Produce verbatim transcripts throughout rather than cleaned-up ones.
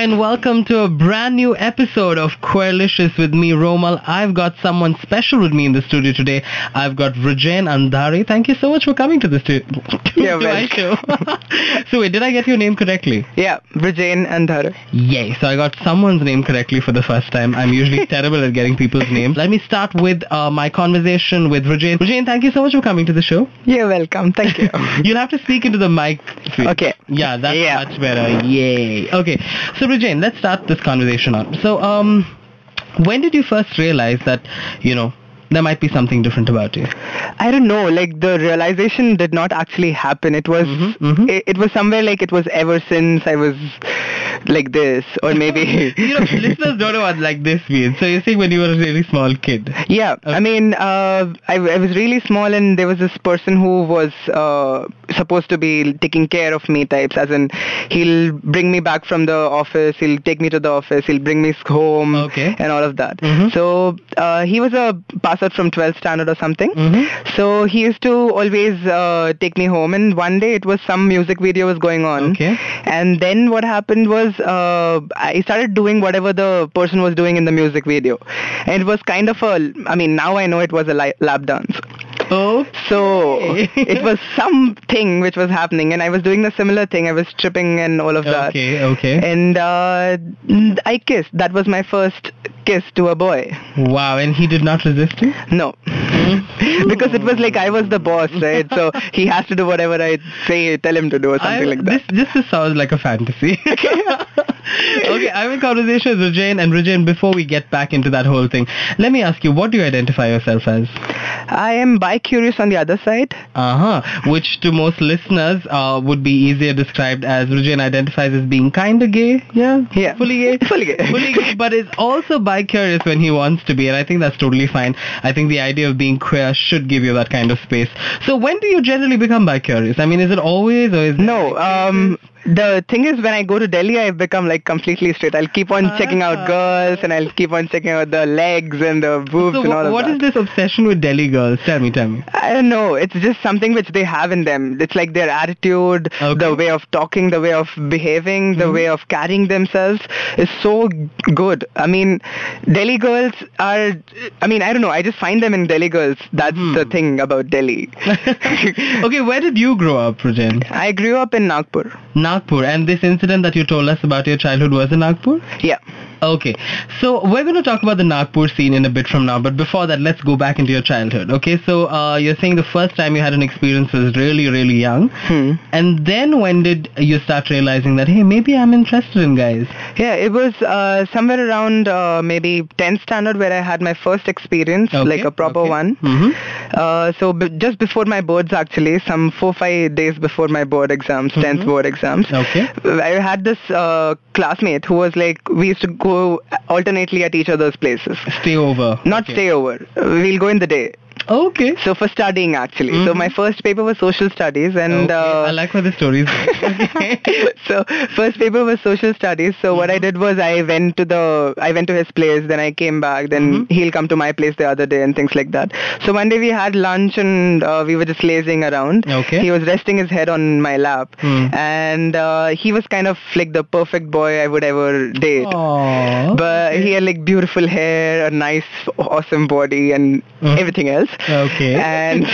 and welcome to a brand new episode of Queerlicious with me, Romal. I've got someone special with me in the studio today. I've got Rajain Andhare. Thank you so much for coming to the stu- Yeah, to my show. So wait, did I get your name correctly? Yeah, Rajain Andhare. Yay, so I got someone's name correctly for the first time. I'm usually terrible at getting people's names. Let me start with uh, my conversation with Rajain. Rajain, thank you so much for coming to the show. You're welcome. Thank you. You'll have to speak into the mic. Okay. Yeah, that's Yeah. much better. Yay. Okay, so Rajain, let's start this conversation on. So, um, when did you first realize that, you know, there might be something different about you? I don't know, like the realization did not actually happen. It was, Mhm, mhm. It, it was somewhere like it was ever since I was like this, or maybe. You know, listeners don't know what like this means. So you're saying when you were a really small kid. Yeah, I mean, uh, I, I was really small, and there was this person who was uh, supposed to be taking care of me types, as in he'll bring me back from the office, he'll take me to the office, he'll bring me home, Okay. and all of that. Mhm. So uh, he was a pass out from twelfth standard or something. Mhm. So he used to always uh, take me home, and one day it was some music video was going on. Okay. And then what happened was uh, I started doing whatever the person was doing in the music video. And it was kind of a, I mean, now I know it was a li- lap dance. Oh. So it was something which was happening, and I was doing the similar thing. I was tripping and all of that. Okay, okay. And uh, I kissed. That was my first kiss to a boy. Wow, and he did not resist you? No. Because it was like I was the boss, right? So he has to do whatever I say, tell him to do or something I, like that. This, this just sounds like a fantasy. Okay, I'm in conversation with Rajain, and Rajain, before we get back into that whole thing, let me ask you, what do you identify yourself as? I am bi-curious on the other side. Uh-huh. Which to most listeners uh, would be easier described as Rajain identifies as being kinda gay. Yeah? Yeah. Fully gay? Fully gay. Fully gay, but is also bi-curious when he wants to be, and I think that's totally fine. I think the idea of being queer should give you that kind of space. So when do you generally become bi-curious? I mean, is it always, or is it No, like- um, the thing is, when I go to Delhi, I've become like completely straight. I'll keep on checking out Ah. girls, and I'll keep on checking out the legs and the boobs So and all wh- of what that. is this obsession with Delhi girls? Tell me, tell me. I don't know. It's just something which they have in them. It's like their attitude, Okay. the way of talking, the way of behaving, the Mhm. way of carrying themselves is so g- good. I mean, Delhi girls are, I mean, I don't know. I just find them in Delhi girls. That's Mhm. the thing about Delhi. Okay, where did you grow up, Rajain? I grew up in Nagpur. Nagpur. And this incident that you told us about your childhood was in Nagpur? Yeah. Okay, so we're going to talk about the Nagpur scene in a bit from now, but before that, let's go back into your childhood. Okay, so uh, you're saying the first time you had an experience was really, really young, Hmm. and then when did you start realizing that, hey, maybe I'm interested in guys? Yeah, it was uh, somewhere around uh, maybe tenth standard where I had my first experience, Okay, like a proper okay. one. Mm-hmm. Uh, so b- just before my boards, actually, some four five days before my board exams, tenth Mhm. board exams. Okay. I had this uh, classmate who was like, we used to go alternately at each other's places. Stay over. Not Okay. stay over. We'll go in the day. Okay. So for studying, actually. So Mhm. my first paper was social studies, and okay. uh, I like where the stories go. Okay. so first paper was social studies. So what I did was I went to the I went to his place, then I came back, then Mhm. he'll come to my place the other day and things like that. So one day we had lunch, and uh, we were just lazing around. Okay. He was resting his head on my lap, Hmm. and uh, he was kind of like the perfect boy I would ever date. Aww. But he had like beautiful hair, a nice, awesome body, and Mhm. everything else. Okay. And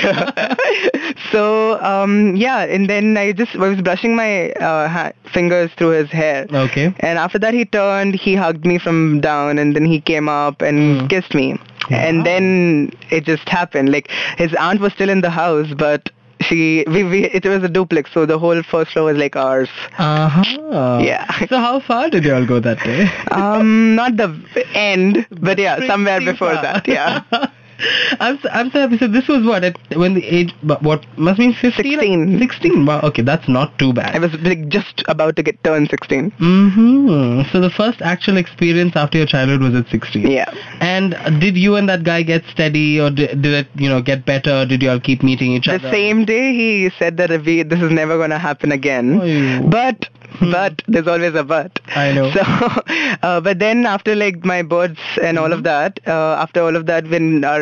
so um, yeah, and then I just I was brushing my uh, ha- fingers through his hair. Okay. And after that, he turned, he hugged me from down, and then he came up and Mm. kissed me. Wow. And then it just happened. Like his aunt was still in the house, but she we, we it was a duplex, so the whole first floor was like ours. Uh-huh. Yeah. So how far did you all go that day? Um, not the end, but yeah, somewhere Pretty before far. that. Yeah. I'm so, I'm so happy. So this was what at when the age but what must mean fifteen? Sixteen. Sixteen. Wow. Okay, that's not too bad. I was like just about to get turn sixteen. Mm-hmm. So the first actual experience after your childhood was at sixteen. Yeah. And did you and that guy get steady, or did, did it, you know, get better? Did you all keep meeting each The other? same day he said that we, this is never going to happen again. Oh. But but there's always a but. I know. So, uh, but then after like my births and all of that, uh, after all of that, when our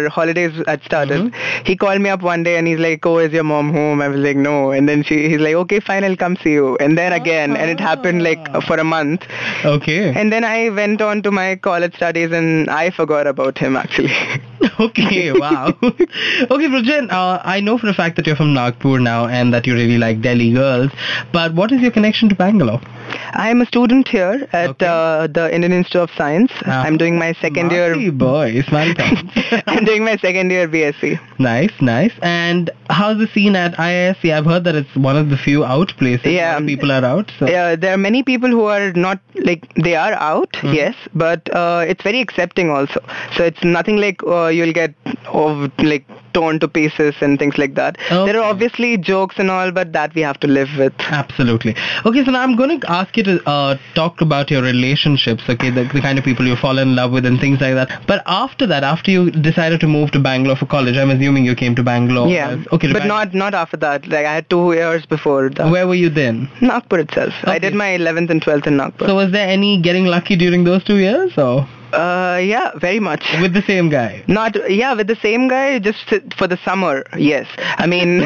our holidays had started. Mm-hmm. He called me up one day and he's like, "Oh, is your mom home?" I was like, "No." And then she, he's like, "Okay, fine, I'll come see you." And then again, and it happened like for a month. Okay. And then I went on to my college studies and I forgot about him actually. Okay, wow. Okay, Vrujen, uh, I know for a fact that you're from Nagpur now and that you really like Delhi girls, but what is your connection to Bangalore? I am a student here at Okay. uh, the Indian Institute of Science. Ah, I'm doing my second Smarty year. boy, smarty pants. I'm doing my second year B S c. Nice, nice. And how's the scene at I I S C? I've heard that it's one of the few out places. Yeah. A lot of people are out. So. Uh, there are many people who are not like they are out, Mhm. yes, but uh, it's very accepting also. So it's nothing like uh, you'll get oh, like torn to pieces and things like that. Okay. There are obviously jokes and all, but that we have to live with. Absolutely. Okay, so now I'm going to ask you to uh, talk about your relationships, okay, the, the kind of people you fall in love with and things like that. But after that, after you decided to move to Bangalore for college, I'm assuming you came to Bangalore. Yeah, as- okay, to but Bang- not not after that. Like I had two years before that. Where were you then? Nagpur itself. I Okay. did my eleventh and twelfth in Nagpur. So was there any getting lucky during those two years, or uh, yeah, very much. with the same guy? Not yeah, with the same guy just for the summer. Yes, I mean.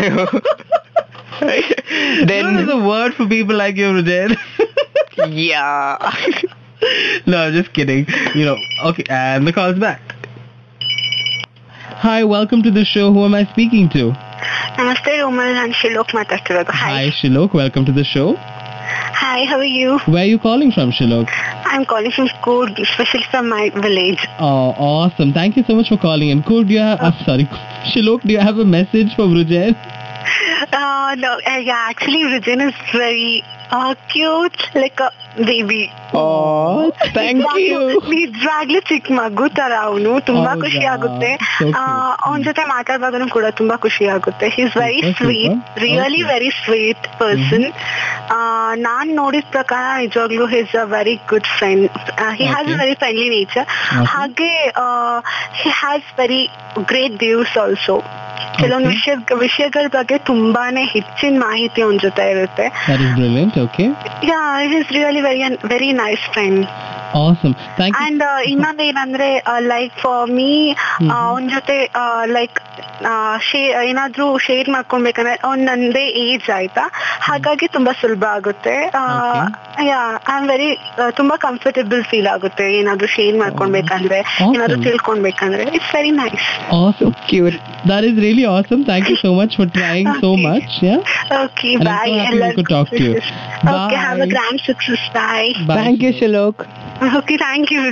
Then then there's a word for people like you, Vrujen. yeah. No, just kidding. You know, okay, and the call's back. Hi, welcome to the show. Who am I speaking to? ನಮಸ್ತೆ ರೋಮಲ್ ನಾನು ಶಿಲೋಕ್ ಮಾತಾಡ್ತಿರೋದು Hi, hi Shilok. Welcome to the show. Hi how are you Where are you calling from, Shilok? I am calling from Coorg specially from my village Oh, awesome. Thank you so much for calling. And Kur, do you have, uh, sorry, Shilok, do you have a message for Vrujen? uh, no, uh, yeah, actually Vrujen is very uh, cute, like a baby. Oh, thank you. ನಿಜವಾಗ್ಲೂ ಚಿಕ್ಕ ಮಗು ತರ ಅವನು ತುಂಬಾ ಹೌದಾ? ಖುಷಿ ಆಗುತ್ತೆ So cute. ಅವನ ಜೊತೆ ಮಾತಾಡುವಾಗನು ಕೂಡ ತುಂಬಾ ಖುಷಿ ಆಗುತ್ತೆ he is very Super, sweet super. Really Okay. Very sweet person ನಾನ್ ನೋಡಿದ ಪ್ರಕಾರ ನಿಜವಾಗ್ಲೂ he's a very good friend he has Okay. A very friendly nature Okay. ಹಾಗೆ he has very great views also ಕೆಲವೊಂದು Okay. ವಿಷಯ ವಿಷಯಗಳ ಬಗ್ಗೆ ತುಂಬಾನೇ ಹೆಚ್ಚಿನ ಮಾಹಿತಿ ಅವನ ಜೊತೆ ಇರುತ್ತೆ That is brilliant. Okay. Ya it is really very very nice friend Awesome. Thank you. And ಇನ್ನೊಂದು ಏನಂದ್ರೆ ಲೈಕ್ ಫಾರ್ ಮೀ ಅವನ ಜೊತೆ ಲೈಕ್ ಏನಾದ್ರೂ ಶೇರ್ ಮಾಡ್ಕೊಳ್ಬೇಕಂದ್ರೆ ಅವ್ನ್ ನಂದೇ ಏಜ್ ಆಯ್ತಾ ಹಾಗಾಗಿ ತುಂಬಾ ಸುಲಭ ಆಗುತ್ತೆ ಯಾ ಐ ಆಮ್ ವೆರಿ ತುಂಬಾ ಕಂಫರ್ಟಬಲ್ ಫೀಲ್ ಆಗುತ್ತೆ ಏನಾದ್ರೂ ಶೇರ್ ಮಾಡ್ಕೊಳ್ಬೇಕಂದ್ರೆ Awesome. ಏನಾದ್ರೂ ತಿಳ್ಕೊಳ್ಬೇಕಂದ್ರೆ it's very nice Awesome. Cute. That is really awesome. Thank you so much for trying so Okay. much. Yeah. Okay And I'm bye so happy we could talk to you. Okay have a Bye. Grand success bye Bye, Thank you, Shilok. Shilok. Okay thank you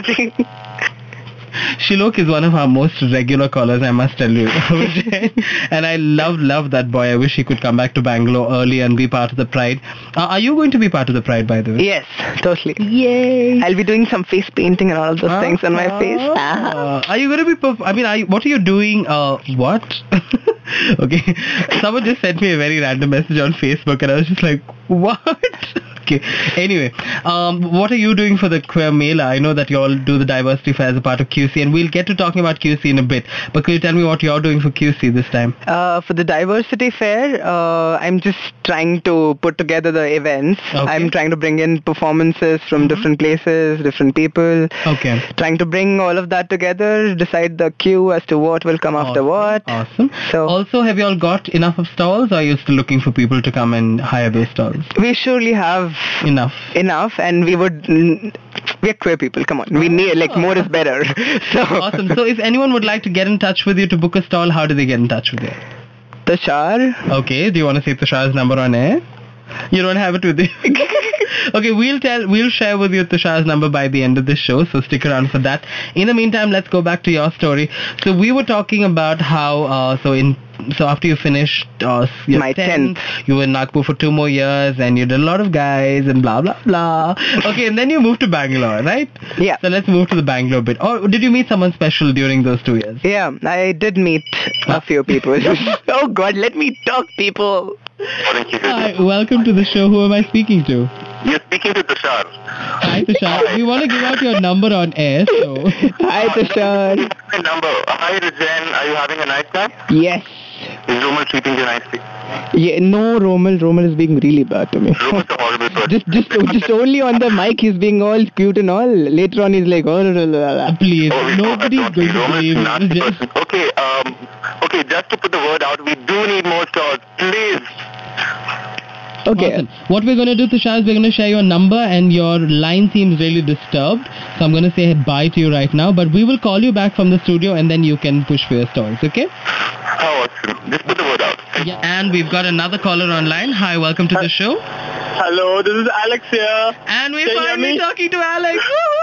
Shilok is one of our most regular callers, I must tell you. And I love, love that boy. I wish he could come back to Bangalore early and be part of the Pride. Uh, are you going to be part of the Pride, by the way? Yes, totally. Yay! I'll be doing some face painting and all of those things on my face. Ah. Are you going to be... Perf- I mean, are you, what are you doing? Uh, what? Okay. Someone just sent me a very random message on Facebook and I was just like, what? Okay. Anyway, um, what are you doing for the Queer Mela? I know that you all do the diversity fair as a part of Q C, and we'll get to talking about Q C in a bit. But could you tell me what you're doing for Q C this time? Uh, for the diversity fair, uh, I'm just trying to put together the events. Okay. I'm trying to bring in performances from Mhm. different places, different people. Okay. Trying to bring all of that together, decide the queue as to what will come after Awesome. what. Awesome. So- also, have you all got enough of stalls, or are you still looking for people to come and hire those stalls? We surely have Enough. enough, and we would. We're queer people. Come on, we need like more is better. So Awesome. So if anyone would like to get in touch with you to book a stall, how do they get in touch with you? Tushar. Okay. Do you want to say Tushar's number on air? You don't have it with you. Okay, we'll tell, we'll share with you Tushar's number by the end of this show, so stick around for that. In the meantime, let's go back to your story. So we were talking about how, uh, so in, so after you finished uh, your My tenth, tenth. you were in Nagpur for two more years, and you did a lot of guys and blah blah blah. Okay, and then you moved to Bangalore, right? Yeah. So let's move to the Bangalore bit. Or did you meet someone special during those two years? Yeah, I did meet a few people. Oh God, let me talk, people. Hi, welcome to the show. Who am I speaking to? You're speaking to Tushar. Hi, Tushar. We want to give out your number on air, so. Hi, Tushar. My number. Hi, Rujen. Are you having a nice time? Yes. Is Roman treating you nicely? Yeah, no, Romal. Romal is being really bad to me. Roman's a horrible person. Just, just, just only on the mic he's being all cute and all. Later on he's like, oh, la, la, la, la. Please, Oh, nobody's don't going be to Roman's believe nasty it. Just- person. Okay, um, okay, just to put the word out, we do need more stores, please. Okay. Awesome. What we're going to do, Tushar, is we're going to share your number, and your line seems really disturbed. So I'm going to say bye to you right now. But we will call you back from the studio, and then you can push for your stalls, okay? How awesome. Just put the word out. Yeah. And we've got another caller online. Hi, welcome to the show. Hello, this is Alex here. And we're Can you hear finally me? talking to Alex.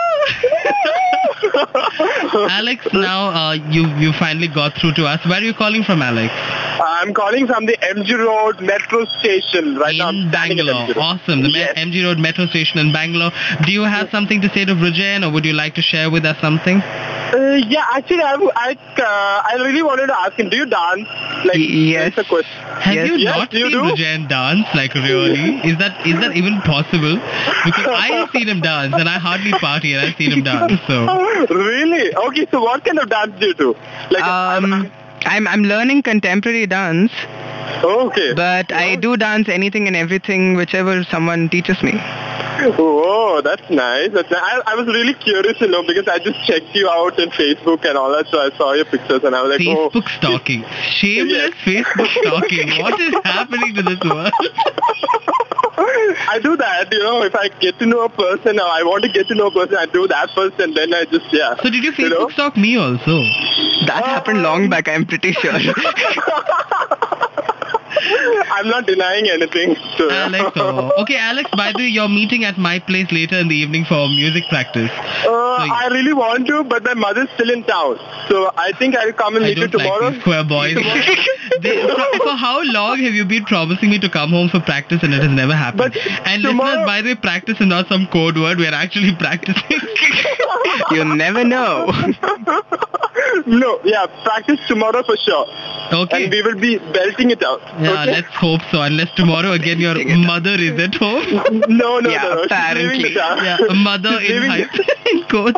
Woohoo! Alex, now uh, you you finally got through to us. Where are you calling from, Alex? I'm calling from the M G Road metro station. Right now I'm In standing at Bangalore. M G Road. Awesome. The Yes. M G Road metro station in Bangalore. Do you have something to say to Brijen, or would you like to share with us something? Uh, yeah, actually, I, I, uh, I really wanted to ask him, do you dance? Like, Y- yes. that's a question. Have Yes. you Yes, not you seen do. Brijen dance? Like, really? Is that is that even possible? Because I have seen him dance, and I hardly party, and I've seen him dance. So, Really? Okay, so what kind of dance do you do? Like, Um, I'm, I'm learning contemporary dance, oh, okay. but I do dance anything and everything whichever someone teaches me. Oh, that's nice. That's nice. I, I was really curious to know because I just checked you out on Facebook and all that, so I saw your pictures and I was like, oh. Facebook stalking, shameless Facebook stalking. What is happening to this world? I do that, you know, if I get to know a person or I want to get to know a person, I do that first and then I just, yeah. So did you You know? Facebook stalk me also? That happened long back, I'm pretty sure. I'm not denying anything. So. Alex, oh. Okay, Alex, by the way, you're meeting at my place later in the evening for music practice. Uh, So- I really want to, but my mother's still in town. So I think I'll come and I meet you don't tomorrow. like these square boys. they, for, for how long have you been promising me to come home for practice and it has never happened? But and tomorrow- listeners, by the way, practice is not some code word. We're actually practicing. You never know. No, yeah, practice tomorrow for sure. Okay. And we will be belting it out. Yeah, okay? let's hope so. Unless tomorrow again your mother is at home. No, no, Yeah, no, no. She's apparently. leaving the town. Yeah, a mother She's in leaving height, in quotes.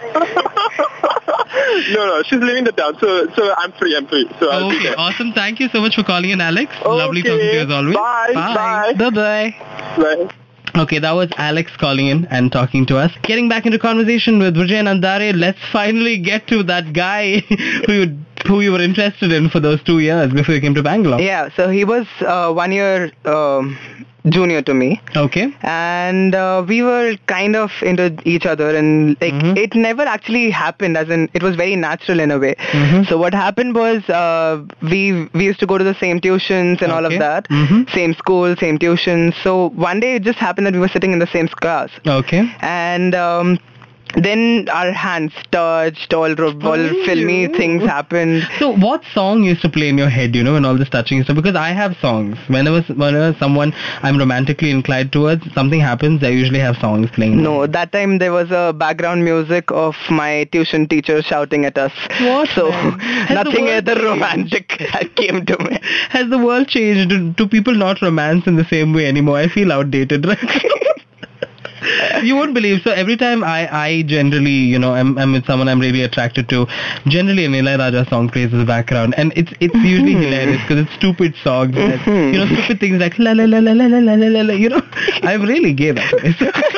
No, no, she's leaving the town. So, so I'm free. I'm free. So I'll be Okay, there. awesome. Thank you so much for calling in, Alex. Lovely Okay, talking to you as always. bye, bye. Bye-bye. Bye. Okay, that was Alex calling in and talking to us. Getting back into conversation with Vijay Nandare, let's finally get to that guy who you, who you were interested in for those two years before you came to Bangalore. Yeah, so he was uh, one year um, junior to me, Okay. and uh, we were kind of into each other, and like Mhm. it never actually happened, as in it was very natural in a way. Mhm. So what happened was uh, we we used to go to the same tuitions and all of Okay. that, Mhm. same school, same tuitions. So one day it just happened that we were sitting in the same class, Okay. and um, then our hands touched, all ro- all Oh, filmy yeah. things happened. So what song used to play in your head, you know, when all this touching stuff? Because I have songs. Whenever whenever someone I'm romantically inclined towards, something happens, I usually have songs playing. No, that time there was a background music of my tuition teacher shouting at us. What, So man? Has the nothing world other changed? romantic that came to me. Has the world changed? Do, do people not romance in the same way anymore? I feel outdated, right? You won't believe. So every time I, I generally, you know, I'm, I'm with someone I'm really attracted to, generally an Ilayaraja song plays in the background, and it's it's usually hilarious because it's stupid songs, that, you know, stupid things like la la la la la la la la la. You know, I'm really gay that way.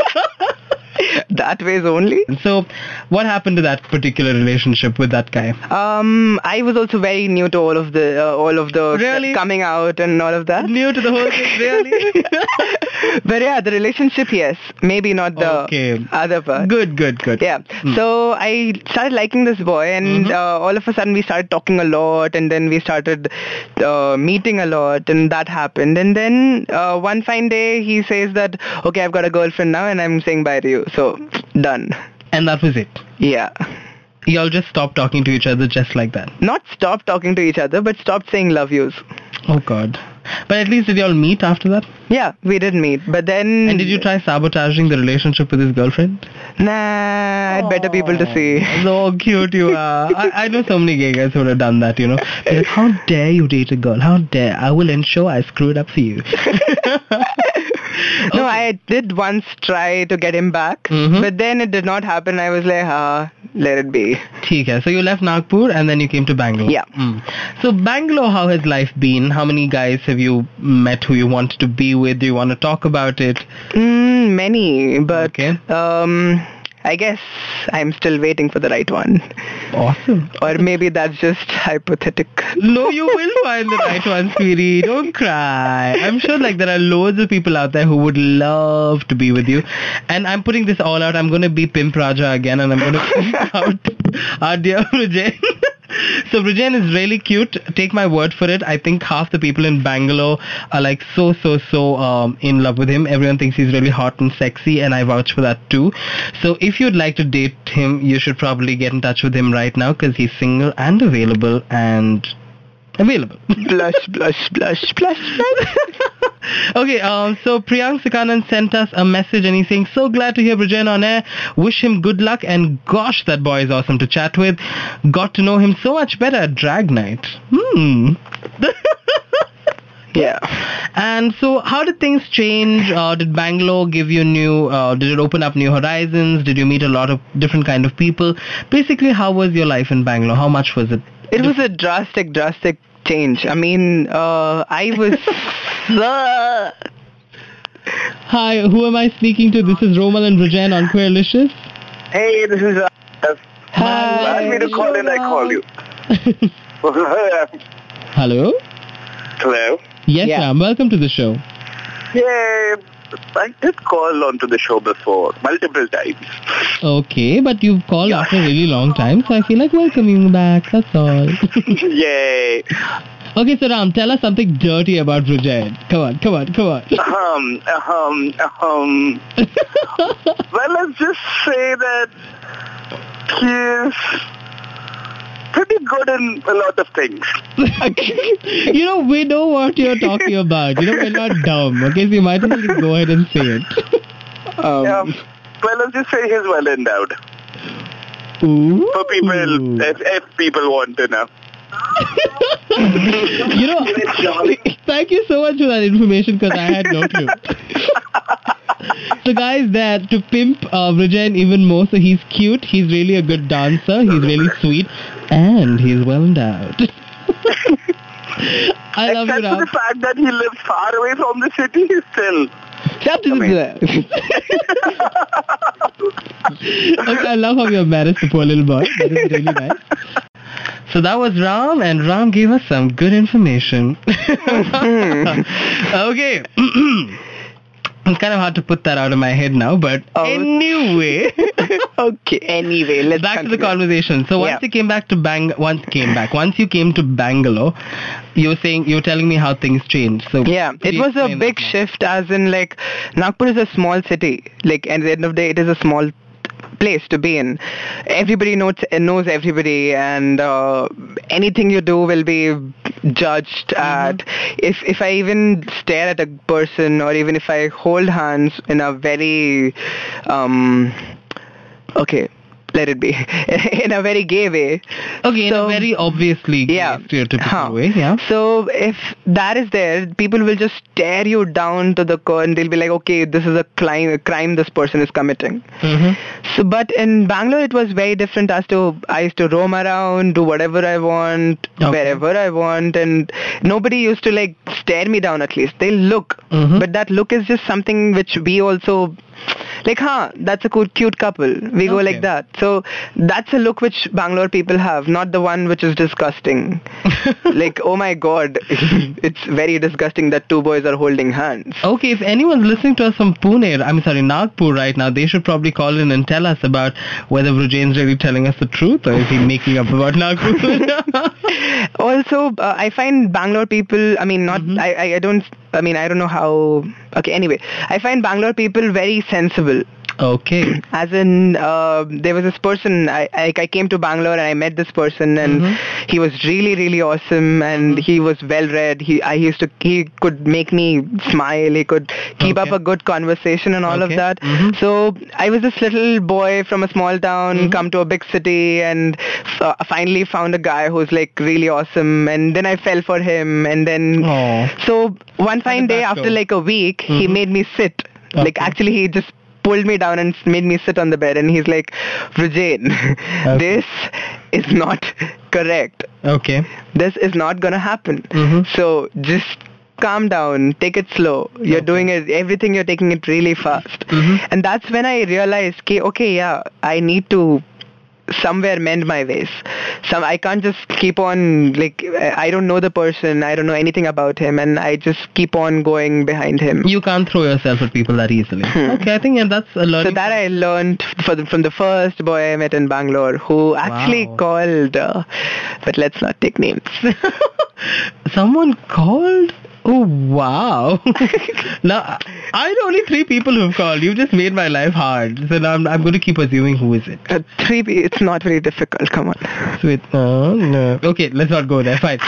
That ways only. So, what happened to that particular relationship with that guy? Um, I was also very new to all of the uh, all of the Really? coming out and all of that. New to the whole thing, really? But yeah, the relationship, yes, maybe not the Okay. other part. Good, good, good. Yeah. Hmm. So I started liking this boy, and Mhm. uh, all of a sudden we started talking a lot, and then we started uh, meeting a lot, and that happened. And then uh, one fine day he says that, okay, I've got a girlfriend now, and I'm saying bye to you. So done. And that was it. Yeah. Y'all just stopped talking to each other just like that. Not stop talking to each other, but stopped saying love yous. Oh God. But at least did y'all meet after that? Yeah, we did meet, but then. And did you try sabotaging the relationship with his girlfriend? Nah, I'd better people to see. So cute you are. I, I know so many gay guys who would have done that, you know. They're like, how dare you date a girl? How dare? I will ensure I screw it up for you. No, I did once try to get him back, Mhm. but then it did not happen. I was like, ah, let it be. ठीक है. So you left Nagpur and then you came to Bangalore. Yeah. Mm. So Bangalore, how has life been? How many guys have you met who you wanted to be with? Do you want to talk about it? Mm, many, but Okay. um, I guess I'm still waiting for the right one. Awesome. Or maybe that's just hypothetical. No, you will find the right one, sweetie. Don't cry. I'm sure like there are loads of people out there who would love to be with you. And I'm putting this all out. I'm going to be Pimp Raja again and I'm going to pimp out our dear Vijay. So Brijen is really cute. Take my word for it. I think half the people in Bangalore are like so, so, so um, in love with him. Everyone thinks he's really hot and sexy, and I vouch for that too. So if you'd like to date him, you should probably get in touch with him right now because he's single and available and available. Blush, blush, blush, blush, blush. Okay, um, so Priyank Sikanan sent us a message and he's saying, so glad to hear Brijen on air. Wish him good luck and gosh, that boy is awesome to chat with. Got to know him so much better at drag night. Hmm. Yeah. And so how did things change? Uh, did Bangalore give you new, uh, did it open up new horizons? Did you meet a lot of different kind of people? Basically, how was your life in Bangalore? How much was it? It was a drastic, drastic change. I mean, uh, I was... uh, Hi, who am I speaking to? This is Roman and Brijen on Queerlicious. Hey, this is... Uh, Hi. asked me to call and I call you. Hello? Hello? Yes, Yeah. ma'am. Welcome to the show. Yeah, I did call onto the show before, multiple times. Okay, but you've called after a really long time, so I feel like welcoming you back, that's all. Yay. Okay, so Ram, tell us something dirty about Brijen. Come on, come on, come on. Um, um, um. Well, let's just say that he's pretty good in a lot of things. You know, we know what you're talking about. You know, we're not dumb, okay? So you might as well just go ahead and say it. Um, Yeah. Well, let's just say he's well endowed. Ooh. For people, if, if people want to know. You know, thank you so much for that information because I had no clue. So guys, that to pimp uh, Brijen even more, so he's cute, he's really a good dancer, he's really sweet, and he's well endowed. I love you, Except for Ram. the fact that he lives far away from the city, he's still... Shut Okay, I love how you embarrassed the poor little boy. That is really nice. So that was Ram, and Ram gave us some good information. Okay. It's kind of hard to put that out of my head now, but Oh. anyway, Okay, anyway, let's back to the continue. conversation. So once Yeah. you came back to Bang, once came back, once you came to Bangalore, you were saying, you were telling me how things changed. So Yeah, could it you was a explain big that more? shift, as in like Nagpur is a small city. Like at the end of the day, it is a small place to be in. Everybody knows knows everybody, and uh, anything you do will be judged at. If if I even stare at a person, or even if I hold hands in a very um okay, let it be in a very gay way. Okay, in So- a very obviously Yeah. stereotypical Huh. way, yeah. So if that is there, people will just stare you down to the core, and they'll be like, okay, this is a crime, a crime this person is committing. Mm-hmm. So, but in Bangalore, it was very different. As to I used to roam around, do whatever I want, Okay. wherever I want, and nobody used to like stare me down. At least they look, Mhm. but that look is just something which we also. Like, huh, that's a cute, cute couple. We go Okay. like that. So that's a look which Bangalore people have, not the one which is disgusting. Like, oh my god, it's very disgusting that two boys are holding hands. Okay, if anyone's listening to us from Pune, I'm sorry, Nagpur right now, they should probably call in and tell us about whether Brijen's really telling us the truth or is he making up about Nagpur. Also, uh, I find Bangalore people, I mean, not, I, I, I don't, I mean, I don't know how, okay, anyway, I find Bangalore people very sensible. Okay. As in, uh, there was this person, I, I I came to Bangalore and I met this person, and Mm-hmm. he was really, really awesome, and he was well read. He I used to he could make me smile. He could keep Okay. up a good conversation and all Okay. of that. Mhm. So I was this little boy from a small town, Mhm. come to a big city, and uh, finally found a guy who's like really awesome, and then I fell for him, and then Oh. so one How fine did day that after go? like a week, he Mhm. made me sit. Like Okay. actually, he just pulled me down and made me sit on the bed, and he's like, Vijay, this is not correct. Okay. This is not gonna happen. Mhm. So just calm down, take it slow. You're doing it, everything you're taking it really fast. Mhm. And that's when I realized, okay, okay, yeah, I need to somewhere mend my ways. Some I can't just keep on like I don't know the person, I don't know anything about him, and I just keep on going behind him. You can't throw yourself at people that easily. Okay, I think yeah, that's a learning. So that I learned for the, from the first boy I met in Bangalore, who actually Wow. called, uh, but let's not take names. Someone called? Oh, wow. Now, I know only three people who've called. You've just made my life hard. So now I'm, I'm going to keep assuming who is it. Uh, three, pe- it's not very difficult. Come on. Sweet. No, no. Okay, let's not go there. Fine.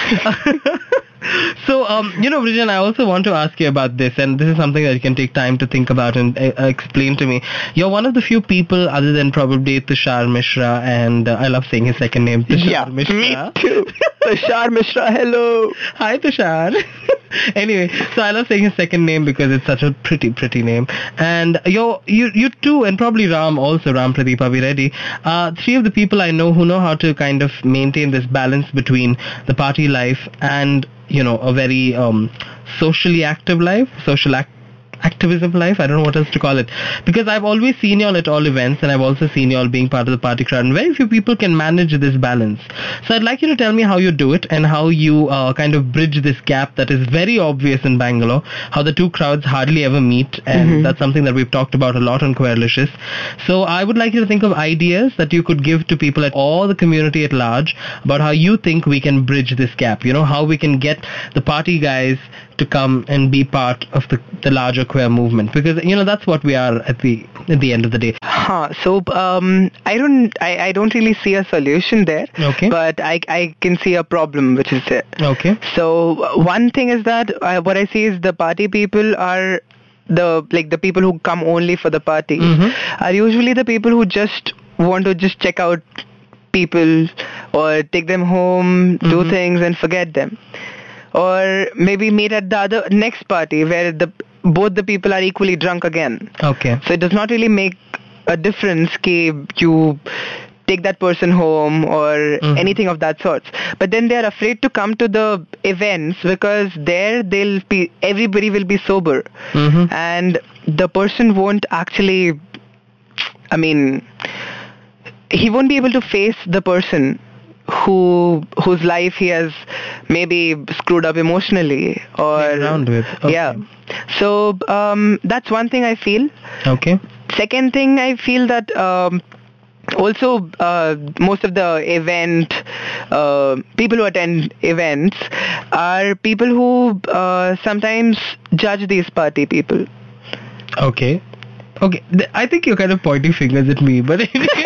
So, um, you know, Vrijan, I also want to ask you about this, and this is something that you can take time to think about and uh, explain to me. You're one of the few people, other than probably Tushar Mishra, and uh, I love saying his second name, Tushar Yeah, Mishra. me too. Tushar Mishra, hello. Hi, Tushar. Anyway, so I love saying his second name because it's such a pretty, pretty name. And you're, you, you too, and probably Ram also, Ram Pradeep Avireddy, uh, three of the people I know who know how to kind of maintain this balance between the party life and, you know, a very um, socially active life, social act. activism life, I don't know what else to call it, because I've always seen y'all at all events, and I've also seen y'all being part of the party crowd, and very few people can manage this balance. So I'd like you to tell me how you do it, and how you uh, kind of bridge this gap that is very obvious in Bangalore, how the two crowds hardly ever meet, and Mhm. that's something that we've talked about a lot on Querlicious. So I would like you to think of ideas that you could give to people at all the community at large about how you think we can bridge this gap, you know, how we can get the party guys to come and be part of the, the larger queer movement, because you know that's what we are at the at the end of the day. Huh. So um, I don't I, I don't really see a solution there. Okay. But I I can see a problem which is there. Okay. So uh, one thing is that uh, what I see is the party people are the like the people who come only for the party Mhm. are usually the people who just want to just check out people or take them home, do Mhm. things and forget them. Or maybe meet at the other next party where the both the people are equally drunk again. Okay. So it does not really make a difference कि you take that person home or Mhm. anything of that sort. But then they're afraid to come to the events because there they'll be everybody will be sober Mm-hmm. and the person won't actually. I mean, he won't be able to face the person who whose life he has maybe screwed up emotionally or Played around with. Okay. yeah. So um, that's one thing I feel. Okay. Second thing I feel that um, also uh, most of the event uh, people who attend events are people who uh, sometimes judge these party people. Okay. Okay. Th- I think you're kind of pointing fingers at me, but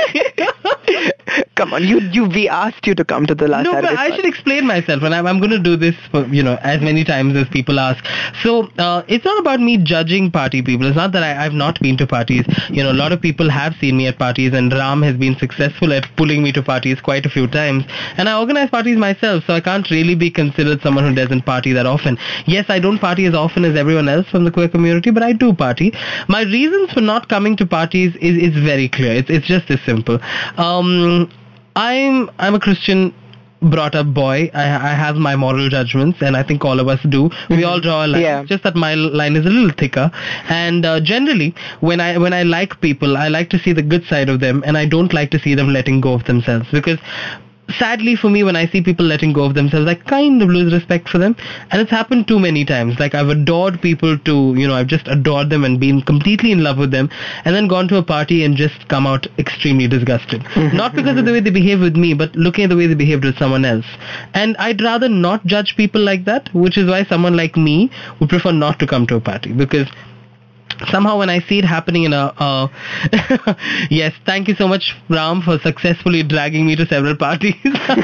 Come on, you you we asked you to come to the last no, but Saturday I party. should explain myself, and I'm, I'm going to do this for, you know, as many times as people ask. So uh, it's not about me judging party people. It's not that I, I've not been to parties. You know, a lot of people have seen me at parties, and Ram has been successful at pulling me to parties quite a few times. And I organize parties myself, so I can't really be considered someone who doesn't party that often. Yes, I don't party as often as everyone else from the queer community, but I do party. My reasons for not coming to parties is, is very clear. It's, it's just this simple. Um, I'm I'm a Christian brought up boy. I, I have my moral judgments, and I think all of us do. We all draw a line. Yeah. Just that my line is a little thicker. And uh, generally, when I when I like people, I like to see the good side of them, and I don't like to see them letting go of themselves, because sadly for me, when I see people letting go of themselves, I kind of lose respect for them. And it's happened too many times. Like, I've adored people to, you know, I've just adored them and been completely in love with them, and then gone to a party and just come out extremely disgusted. Not because of the way they behave with me, but looking at the way they behaved with someone else. And I'd rather not judge people like that, which is why someone like me would prefer not to come to a party, because somehow when I see it happening in a uh, yes, thank you so much, Ram, for successfully dragging me to several parties.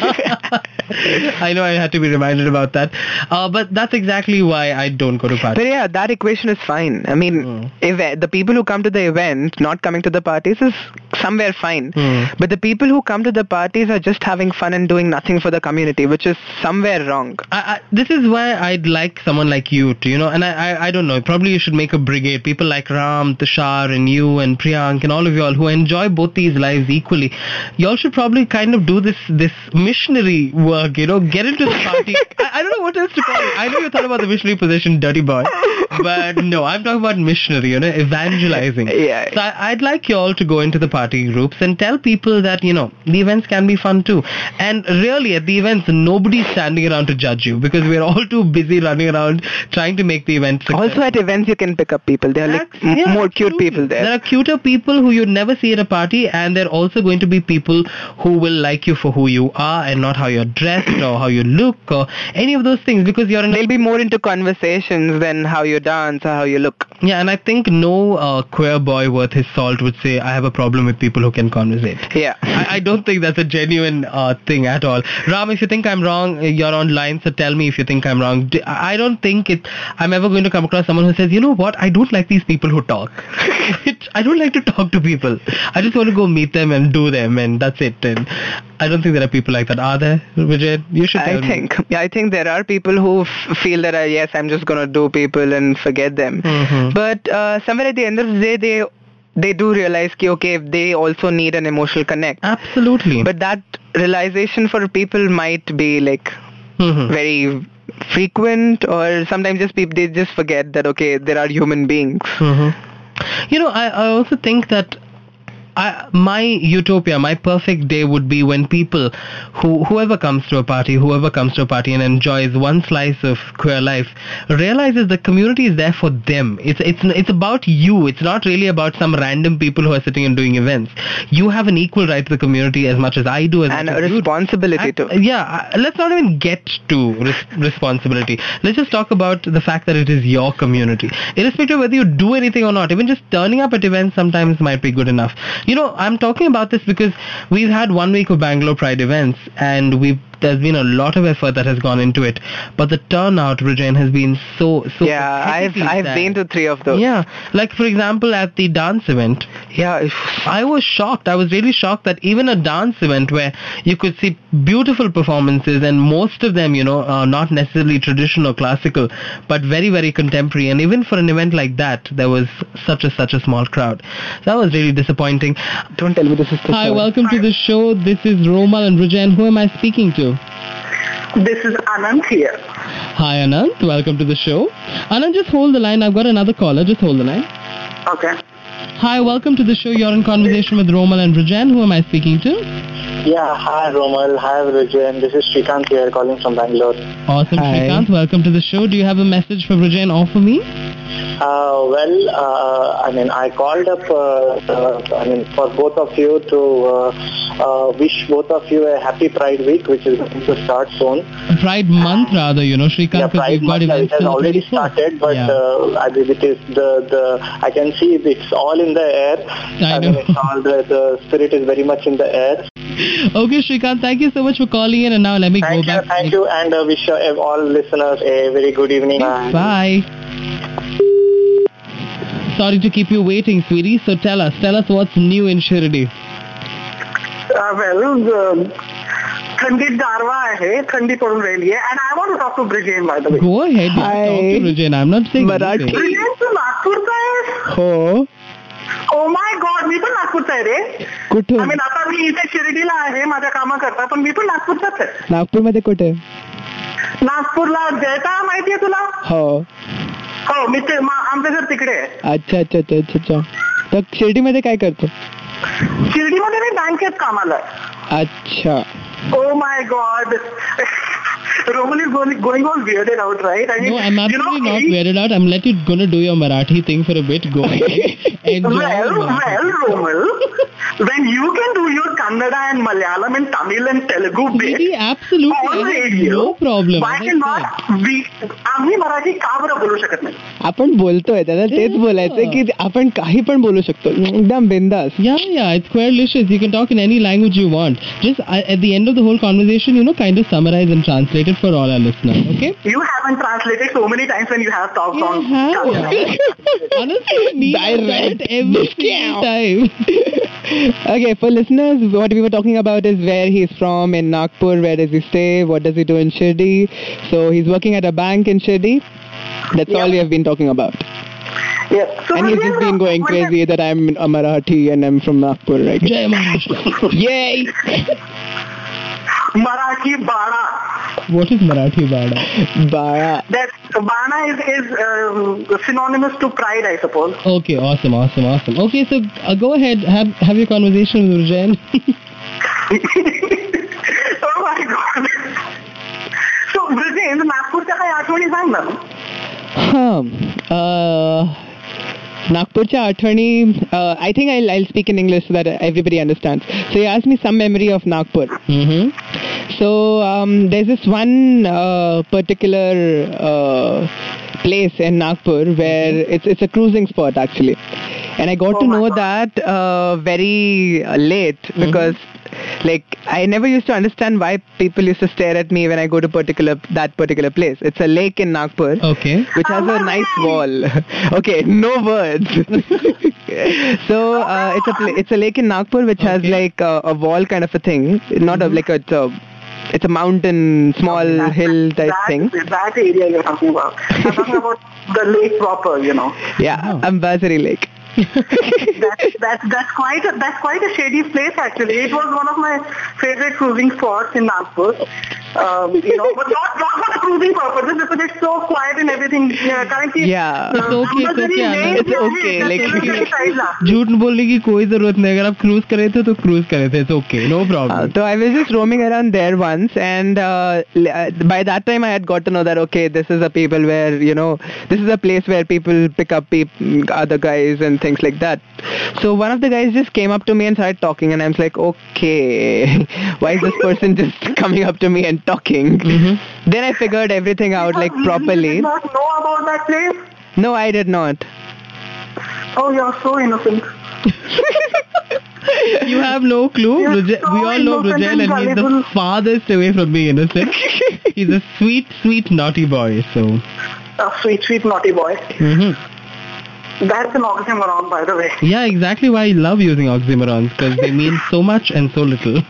I know I had to be reminded about that, uh, but that's exactly why I don't go to parties. But yeah, that equation is fine. I mean, Mm. if the people who come to the event not coming to the parties is somewhere fine, Mm. but the people who come to the parties are just having fun and doing nothing for the community, which is somewhere wrong. I, I, this is why I'd like someone like you to, you know, and I, I, I don't know, probably you should make a brigade. People like Ram, Tushar, and you, and Priyank, and all of y'all who enjoy both these lives equally. Y'all should probably kind of do this this missionary work, you know, get into the party. I, I don't know what else to call it. I know you thought about the missionary position, dirty boy, but no, I'm talking about missionary, you know, evangelizing. Yeah. So I, I'd like you all to go into the party groups and tell people that, you know, the events can be fun too. And really, at the events, nobody's standing around to judge you because we're all too busy running around trying to make the event successful. Also at events you can pick up people. There are like That's- m- yeah, more cute absolutely. people there. There are cuter people who you'd never see at a party, and there are also going to be people who will like you for who you are and not how you're dressed or how you look or any of those things, because you're in. They'll be more into conversations than how you dance or how you look. Yeah, and I think no uh, queer boy worth his salt would say, I have a problem with people who can conversate. Yeah. I, I don't think that's a genuine uh, thing at all. Ram, if you think I'm wrong, you're online, so tell me if you think I'm wrong. D- I don't think it. I'm ever going to come across someone who says, you know what, I don't like these people who talk. It, I don't like to talk to people. I just want to go meet them and do them, and that's it. And I don't think there are people like that. Are there, Vijay? You should tell I me. think yeah, I think there are people who f- feel that uh, yes, I'm just gonna do people and forget them. Mhm. But uh, somewhere at the end of the day, they they do realize that okay, they also need an emotional connect. Absolutely. But that realization for people might be like Mhm. very frequent, or sometimes just people they just forget that okay, there are human beings. Mhm. You know, I, I also think that I, my utopia, my perfect day would be when people, who whoever comes to a party, whoever comes to a party and enjoys one slice of queer life, realizes the community is there for them. It's it's it's about you. It's not really about some random people who are sitting and doing events. You have an equal right to the community as much as I do, as And much a as you do. responsibility I- too. Yeah, I- let's not even get to res- responsibility. Let's just talk about the fact that it is your community. Irrespective of whether you do anything or not, even just turning up at events sometimes might be good enough. You know, I'm talking about this because we've had one week of Bangalore Pride events, and we've there's been a lot of effort that has gone into it, but the turnout, Rajan, has been so so. Yeah, I've pathetically I've sad. been to three of those. Yeah, like for example, at the dance event, Yeah. if- I was shocked. I was really shocked that even a dance event where you could see beautiful performances, and most of them, you know, are not necessarily traditional or classical, but very, very contemporary. And even for an event like that, there was such a such a small crowd. That was really disappointing. Don't tell me this is the Hi, story. welcome to the show. This is Romal and Rajan. Who am I speaking to? This is Anand here. Hi, Anand. Welcome to the show. Anand, just hold the line. I've got another caller. Just hold the line. Okay. Hi, welcome to the show. You're in conversation with Romal and Rajan. Who am I speaking to? Yeah, hi Romal, hi Rajan. This is Shrikant here calling from Bangalore. Awesome, Hi. Shrikant. Welcome to the show. Do you have a message for Rajan or for me? Uh, well, uh, I mean, I called up, uh, uh, I mean, for both of you to uh, uh, wish both of you a happy Pride Week, which is going to start soon. Pride month, rather, you know, Shrikant, Yeah, because Pride we've got Month, uh, events it has till the already twenty-fourth. started, but Yeah. uh, I believe it is the, the, I can see it's all in the air. I mean, know. it's all the, the spirit is very much in the air. Okay, Shrikant, thank you so much for calling in, and now let me Thank go you, back. thank you, and uh, wish uh, all listeners a very good evening. Bye. Sorry to keep you waiting, sweetie. So tell us, tell us what's new in Shirdi. Uh, well, थंडीत गारवा आहे, थंडी पडून राहिली आहे, and I want to talk to Brijen, by the way. Go ahead, you Hi. talk to Rajan. I'm not saying Marathi. anything. Brijen, तू नागपूरचा आहेस? हो. Oh my God, मी पण नागपूरचा आहे रे. I कुठून? mean, आता मी इथे शिर्डीला आहे माझ्या कामाकरता, पण मी पण नागपूरचाच आहे. नागपूरमध्ये कुठे? नागपूरला जयता माहितीये तुला? हो. हो, मी ते मा- आमचं घर तिकडे आहे. अच्छा अच्छा अच्छा अच्छा अच्छा. तर शिर्डीमध्ये काय करतो? शिर्डीमध्ये मी बँकेत कामाला आहे. अच्छा. Oh my God. Roman is going, going all weirded out, right? I mean, No, I'm absolutely you know, not he- weirded out. I'm letting you gonna do your Marathi thing for a bit. Go ahead. Enjoy Well, your Marathi. well, Romal, when you can do your Kannada and Malayalam and Tamil and Telugu bit Really, absolutely. on I have radio, no problem. why As I cannot said. we आम्ही मराठी का बरं बोलू शकत नाही? आपण बोलतोय त्याला तेच बोलायचं की आपण काही पण बोलू शकतो एकदम बिंदास. Yeah, yeah, it's quite delicious. You can talk in any language you want. Just uh, at the end of the whole conversation, you know, kind of summarize and translate it for all our listeners, okay? You haven't translated so many times when you have talked on. Yeah, honestly, me Direct. every single time. Okay, for listeners, what we were talking about is where he's from in Nagpur, where does he stay, what does he do in Shirdi. So he's working at a bank in Shirdi. That's all we have been talking about. Yeah. So And he's just been going crazy that I'm a Marathi and I'm from Nagpur, right? Jai Maharashtra. Yay! Marathi Bana. What is Marathi Bada? Bara. That Bana is, is uh, synonymous to pride, I suppose. Okay, awesome, awesome, awesome. Okay, so uh, go ahead, have have your conversation with Rujen. Oh my God. So, Bridget, नागपूरच्या काही आठवणी सांग ना. Huh. Uh, Nagpurcha Athani, uh, I think I'll, I'll speak in English so that everybody understands. So you asked me some memory of Nagpur. Mm-hmm. So um, there's this one uh, particular uh, place in Nagpur where it's it's a cruising spot actually, and I got Oh to my know God. that uh, very uh, late because like I never used to understand why people used to stare at me when I go to particular that particular place. It's a lake in Nagpur. Okay. Which has a nice wall. Okay, no words. So uh, it's a pla- it's a lake in Nagpur which has Okay. like a, a wall kind of a thing, not a, like a it's a it's a mountain, small That- hill type that, thing. That area you're talking about. I'm talking about the lake proper, you know. Yeah, Oh. Ambassador Lake. that's, that's, that's quite a, that's quite a shady place actually. It was one of my favorite cruising spots in Nagpur. Um, you know, but not, not for the cruising purposes because it's so quiet and everything. Yeah, currently, Yeah. It's okay, it's okay, Anand. It's okay, like- झूठ बोलने की कोई जरूरत नहीं अगर आप cruise करे थे तो क्रूज करे थे it's okay no Uh, problem so I was just roaming around there once, and uh, l- uh, by that time I had got to know that okay, this is a people where you know this is a place where people pick up peop- other guys and things like that. So one of the guys just came up to me and started talking, and I'm like, okay, why is this person just coming up to me and talking? Then I figured everything out like You properly. did not know about that place? No, I did not. Oh, you're so innocent. you have no clue You're Ruje- so we all know innocent Rujel and and he's the gullible. farthest away from being innocent he's a sweet sweet naughty boy so A sweet, sweet naughty boy. hmm That's an oxymoron, by the way. yeah exactly why I love using oxymorons because they mean so much and so little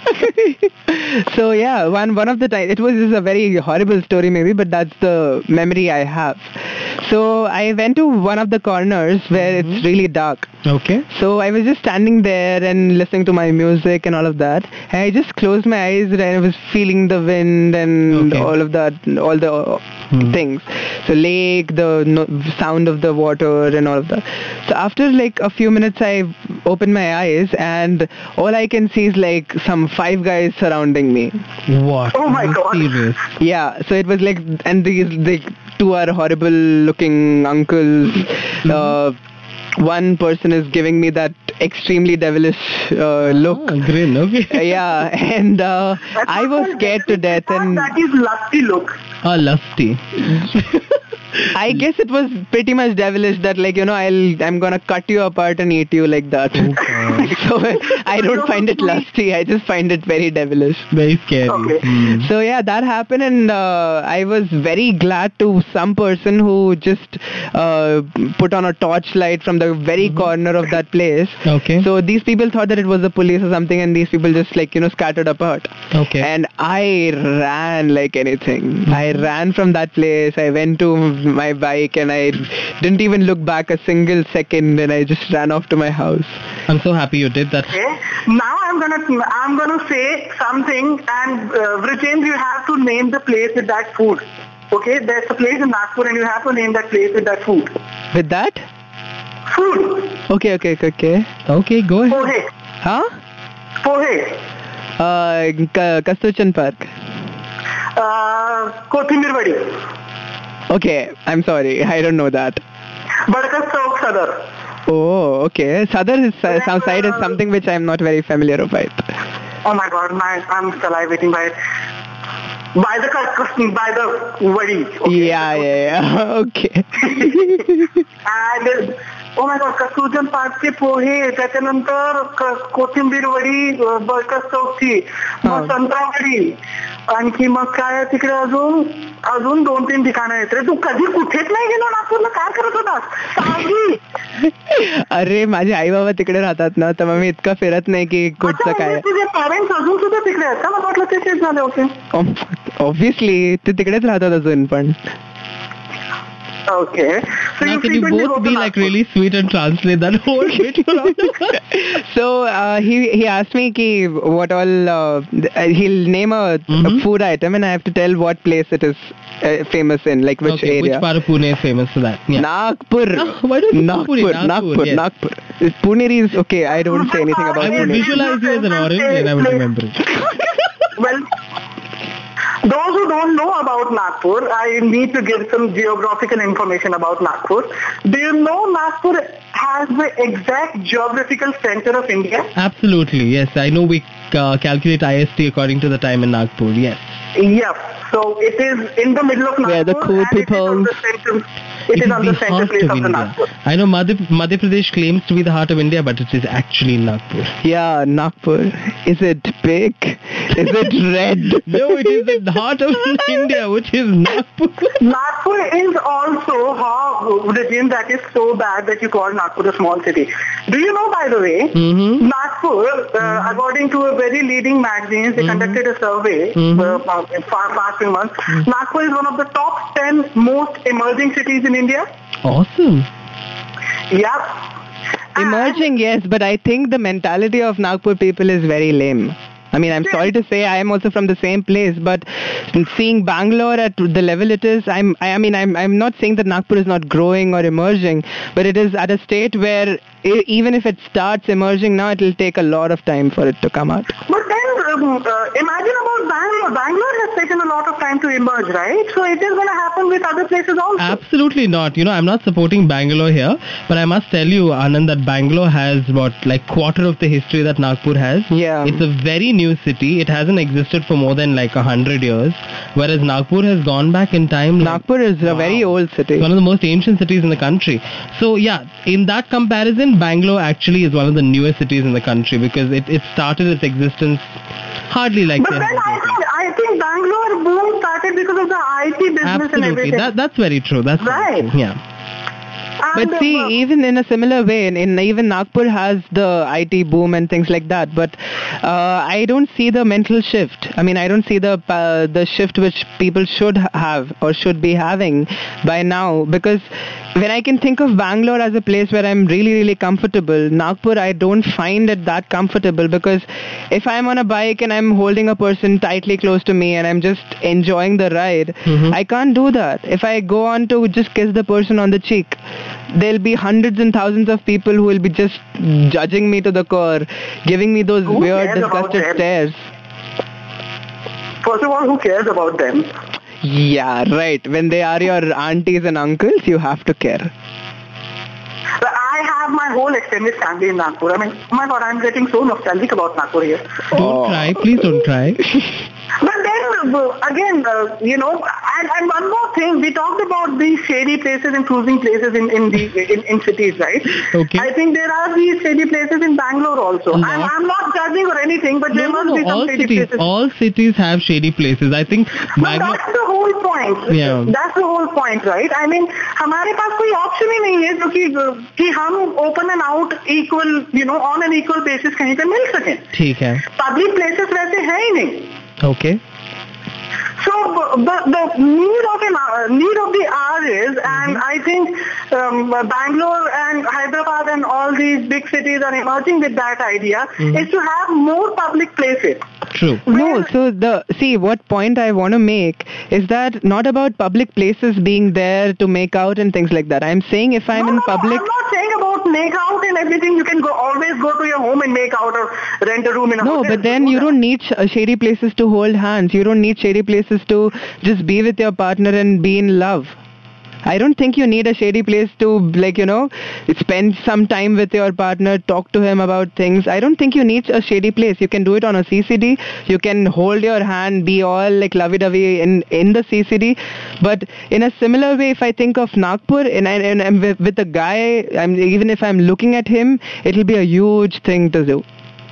So yeah, one one of the time it was just a very horrible story maybe, but that's the memory I have. So I went to one of the corners where it's really dark. okay So I was just standing there and listening to my music and all of that. And I just closed my eyes and I was feeling the wind and Okay. all of that, all the uh, Hmm. things. So lake, the no, sound of the water and all of that. So after like a few minutes, I opened my eyes and all I can see is like some five guys surrounding me. what Oh my Are you God. serious Yeah, so it was like, and these the two are horrible looking uncles. Uh, one person is giving me that extremely devilish uh, look. ah, grin okay Uh, yeah, and uh, I was scared to death, and That is lusty look. ah lusty I guess it was pretty much devilish that like you know I'll I'm gonna cut you apart and eat you like that. Okay. So I don't find it lusty. I just find it very devilish. very scary Okay. Hmm. So yeah, that happened, and uh, I was very glad to some person who just uh, put on a torchlight from the very corner of that place. okay So these people thought that it was the police or something, and these people just like you know scattered apart. okay And I ran like anything. I ran from that place. I went to my bike and I didn't even look back a single second, and I just ran off to my house. I'm so happy you did that Okay. Now I'm gonna I'm gonna say something, and uh, Vrichendra, you have to name the place with that food. Okay, there's a place in Nagpur, and you have to name that place with that food. With that? Food. Okay, okay, okay, okay. okay go ahead Pohe. Huh? Pohe. Uh, K- Kasturchan Park. Uh, uh, Kothimir Vadi. Okay, I'm sorry, I don't know that. Badakas Chowk, Sadar. Oh, okay. Sadar is uh, some side is something which I'm not very familiar with. Oh my God, my, I'm salivating by it. By the custom, by the Vadi. Okay. Yeah, yeah, yeah. Okay. And oh my God, Kastujan Parkचे पोहे, त्याच्यानंतर कोथिंबीर वडी, बळकस चौकची, मग संत्रा वडी, आणखी मग काय तिकडे अजून अजून दोन तीन ठिकाणं आहेत रे. तू कधी कुठेच नाही गेलो नागपूरला? काय करत होतास? सांगी. अरे माझे आई बाबा तिकडे राहतात ना, तर मग मी इतकं फिरत नाही की कुठचं काय. तुझे पॅरेंट्स अजून सुद्धा तिकडे आहेत का? मला वाटलं ते शेत झाले होते. ऑब्विसली ते तिकडेच राहतात अजून पण. Okay. So now you can you both be like really sweet and translate that whole bit? So uh, he he asked me ki what all uh, he'll name a, mm-hmm. a food item and I have to tell what place it is uh, famous in, like which okay, area. Which part of Pune is famous for that? Yeah. Nagpur. Oh, why don't you Nagpur, Nagpur, Nagpur, yes. Nagpur. Puneri is okay. I don't say anything about I would Puneri. visualize you as an orange and I would remember it. Well, those who don't know about Nagpur, I need to give some geographical information about Nagpur. Do you know Nagpur has the exact geographical center of India? Absolutely, yes. I know we uh, calculate I S T according to the time in Nagpur, yes. Yeah, so it is in the middle of Nagpur. Where the cool people. It is on the center place of, of the Nagpur. I know Madhya, Madhya Pradesh claims to be the heart of India, but it is actually Nagpur. Yeah, Nagpur. Is it big? Is it red? No, it is the heart of India, which is Nagpur. Nagpur is also how region that is so bad that you call Nagpur a small city. Do you know, by the way, mm-hmm. Nagpur, uh, mm-hmm. according to a very leading magazine, they mm-hmm. conducted a survey mm-hmm. uh, in far past few months. Mm-hmm. Nagpur is one of the top ten most emerging cities in India. Awesome. Yeah. Emerging, yes, but I think the mentality of Nagpur people is very lame. I mean, I'm sorry to say I am also from the same place, but seeing Bangalore at the level it is, I'm, I mean, I'm, I'm not saying that Nagpur is not growing or emerging, but it is at a state where even if it starts emerging now, it will take a lot of time for it to come out. But then, um, uh, imagine about Bangalore. Bangalore has taken a lot of time to emerge, right? So it is going to happen with other places also. Absolutely not. You know, I'm not supporting Bangalore here, but I must tell you, Anand, that Bangalore has what, like quarter of the history that Nagpur has. Yeah. It's a very new city. It hasn't existed for more than like a hundred years, whereas Nagpur has gone back in time. Nagpur like, is a wow. very old city. It's one of the most ancient cities in the country. So yeah, in that comparison, Bangalore actually is one of the newest cities in the country because it, it started its existence hardly like But then I think, I think Bangalore boom started because of the I T business Absolutely. and everything. That, that's very true. That's right. Very true. Yeah. But see, even in a similar way, in, in even Nagpur has the I T boom and things like that. But uh, I don't see the mental shift. I mean, I don't see the uh, the shift which people should have or should be having by now. Because when I can think of Bangalore as a place where I'm really, really comfortable, Nagpur, I don't find it that comfortable. Because if I'm on a bike and I'm holding a person tightly close to me and I'm just enjoying the ride, mm-hmm. I can't do that. If I go on to just kiss the person on the cheek, there'll be hundreds and thousands of people who will be just judging me to the core, giving me those who weird, disgusted stares. First of all, who cares about them? Yeah, right. When they are your aunties and uncles, you have to care. I have my whole extended family in Nagpur. I mean, oh my God, I'm getting so nostalgic about Nagpur here. Don't oh. cry. Please don't cry. But then, uh, again, uh, you know, and, and one more thing, we talked about these shady places and cruising places in, in, the, in, in cities, right? Okay. I think there are these shady places in Bangalore also. I'm, I'm not judging or anything, but there no, must no, be some all shady cities, places. All cities have shady places. I think But Bangalore... that's the whole point. Yeah. That's the whole point, right? I mean, हमारे पास कोई option ही नहीं है जो कि कि हम open and out equal, you know, on an equal basis कहीं पे मिल सकें. ठीक है. Public places वैसे हैं ही नहीं. Okay. So the, the need of an uh, need of the hour is, and I think um, Bangalore and Hyderabad and all these big cities are emerging with that idea, mm-hmm. is to have more public places. True. No, so the see what point I want to make is that not about public places being there to make out and things like that. I'm saying if I'm no, in no, public. I'm not saying about both make out and everything. You can go always go to your home and make out or rent a room in a No, hotel. but then you don't need sh- uh, shady places to hold hands. You don't need shady places to just be with your partner and be in love. I don't think you need a shady place to, like, you know, spend some time with your partner, talk to him about things. I don't think you need a shady place. You can do it on a C C D. You can hold your hand, be all like lovey-dovey in, in the C C D. But in a similar way, if I think of Nagpur and, I, and I'm with, with a guy, I'm, even if I'm looking at him, it'll be a huge thing to do.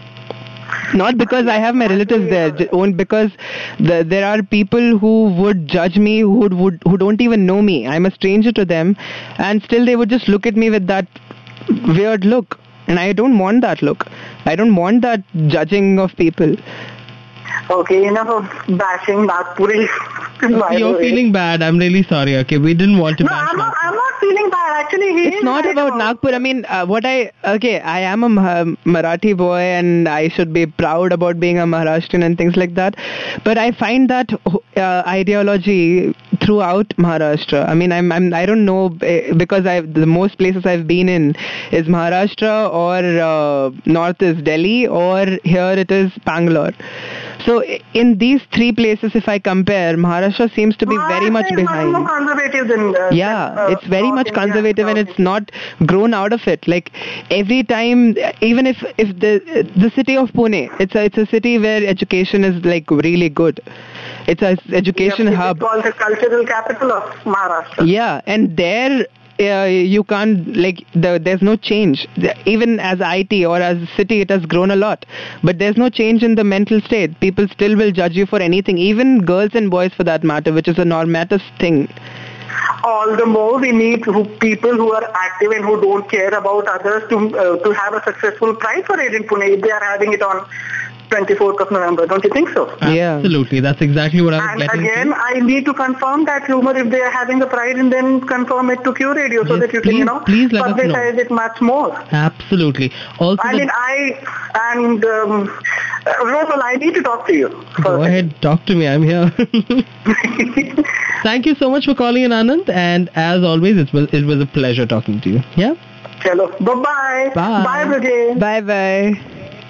Not because I have my relatives there, j- own because the, there are people who would judge me, who would, would who don't even know me. I'm a stranger to them, and still they would just look at me with that weird look, and I don't want that look. I don't want that judging of people. Okay, enough of bashing Nagpuri. You're feeling bad. I'm really sorry. Okay, we didn't want to No, bash I'm not, Nagpur. I'm not feeling bad. Actually, he It's is not right about Nagpur. I mean, uh, what I okay, I am a Mah- Marathi boy, and I should be proud about being a Maharashtrian and things like that. But I find that uh, ideology throughout Maharashtra. I mean, I'm, I'm I don't know eh, because I the most places I've been in is Maharashtra or uh, north is Delhi or here it is Bangalore. So i- in these three places, if I compare, Maharashtra seems to be very much Maharashtra is behind. much more conservative than uh, Yeah, than, uh, it's very North much India, conservative and South it's not grown out of it. Like every time, even if if the the city of Pune, it's a it's a city where education is like really good. It's a education India. hub. It's called the cultural capital of Maharashtra. Yeah, and there uh, you can't like the, there's no change. The- Even as I T or as a city, it has grown a lot, but there's no change in the mental state. People still will judge you for anything, even girls and boys for that matter, which is a normative thing. All the more we need who, people who are active and who don't care about others to uh, to have a successful Pride Parade in Pune if they are having it on twenty-fourth of November. Don't you think so? Yeah. Absolutely. That's exactly what I was And getting again, to. I need to confirm that rumor if they are having the Pride and then confirm it to Q Radio so Yes, that you can, you please- know, please let us know. publicize it much more. Absolutely. Also, I the- mean, I and um, uh, Rosal, I need to talk to you. go ahead, talk to me. I'm here. Thank you so much for calling in, Anand. And as always, it was it was a pleasure talking to you. Yeah. Chalo. Bye-bye. Bye. Bye, Brigade. Bye bye.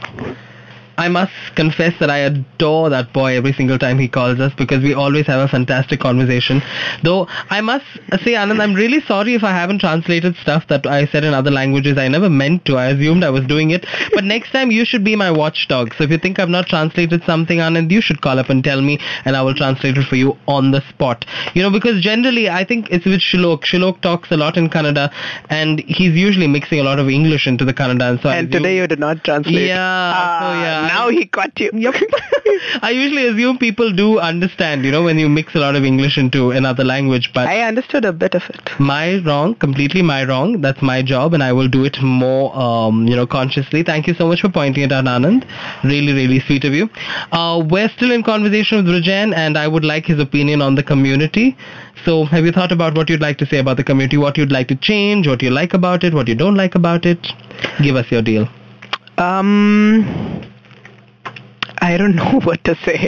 I must confess that I adore that boy every single time he calls us because we always have a fantastic conversation. Though I must say, Anand, I'm really sorry if I haven't translated stuff that I said in other languages. I never meant to. I assumed I was doing it. But next time you should be my watchdog. So if you think I've not translated something, Anand, you should call up and tell me and I will translate it for you on the spot. You know, because generally I think it's with Shilok. Shilok talks a lot in Kannada and he's usually mixing a lot of English into the Kannada. And, so I And assume- today you did not translate. Yeah, Ah, so yeah. Now he caught you. Yep. I usually assume people do understand, you know, when you mix a lot of English into another language, but I understood a bit of it. my wrong, completely my wrong. That's my job and I will do it more, um, you know, consciously. Thank you so much for pointing it out, Anand. Really, really sweet of you. Uh, we're still in conversation with Rajan and I would like his opinion on the community. So have you thought about what you'd like to say about the community, what you'd like to change, what you like about it, what you don't like about it? Give us your deal. Um, I don't know what to say.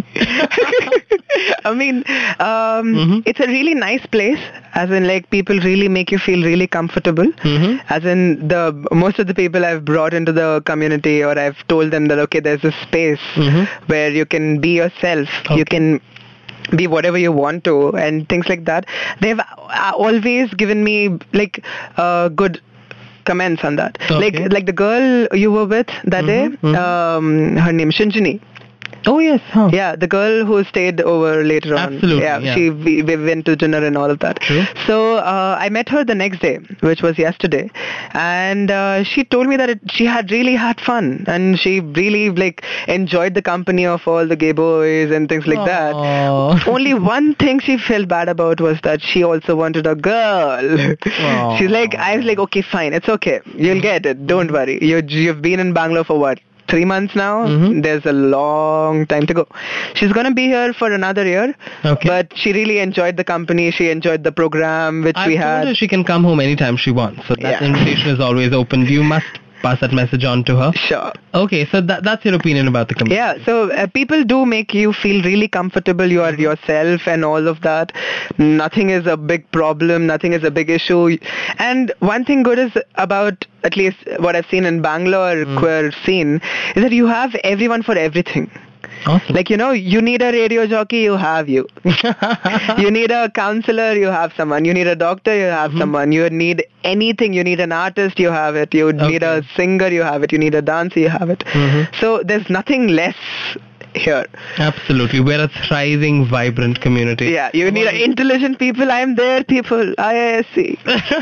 I mean, um, Mhm. it's a really nice place. As in, like, people really make you feel really comfortable. Mm-hmm. As in, the most of the people I've brought into the community, or I've told them that okay, there's a space Mhm. where you can be yourself. Okay. You can be whatever you want to, and things like that. They've uh, always given me like uh, good comments on that. Okay. Like like the girl you were with that Mhm, day, mhm. um, her name Shinjini. Oh, yes. Huh. Yeah, the girl who stayed over later on. Absolutely, Yeah, yeah. she we, we went to dinner and all of that. True. So uh, I met her the next day, which was yesterday, and uh, she told me that it, she had really had fun and she really like enjoyed the company of all the gay boys and things like that. Aw. Only one thing she felt bad about was that she also wanted a girl. Aw. She's like, I was like, okay, fine, it's okay, you'll get it. Don't worry. You you've been in Bangalore for what? Three months now. Mhm. There's a long time to go. She's gonna be here for another year. Okay. But she really enjoyed the company. She enjoyed the program which I've we told had. her she can come home anytime she wants. So that Yeah. invitation is always open. You must pass that message on to her. Sure. Okay, so that, that's your opinion about the community. Yeah, so uh, people do make you feel really comfortable. You are yourself and all of that. Nothing is a big problem. Nothing is a big issue. And one thing good is about, at least what I've seen in Bangalore mm. queer scene, is that you have everyone for everything. Awesome. Like, you know, you need a radio jockey, you have you. You need a counselor, you have someone. You need a doctor, you have mm-hmm. someone. You need anything. You need an artist, you have it. You okay. need a singer, you have it. You need a dancer, you have it. Mm-hmm. So there's nothing less here. Absolutely. We're a thriving, vibrant community. Yeah, you need intelligent people. I am there, people. I S C.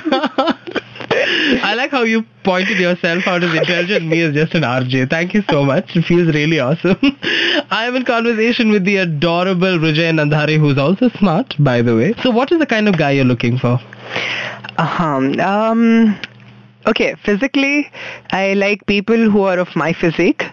I like how you pointed yourself out as intelligent. Me as just an R J. Thank you so much. It feels really awesome. I am in conversation with the adorable Vijay Nandhare, who's also smart, by the way. So what is the kind of guy you're looking for? Uh-huh. Um, okay, physically, I like people who are of my physique.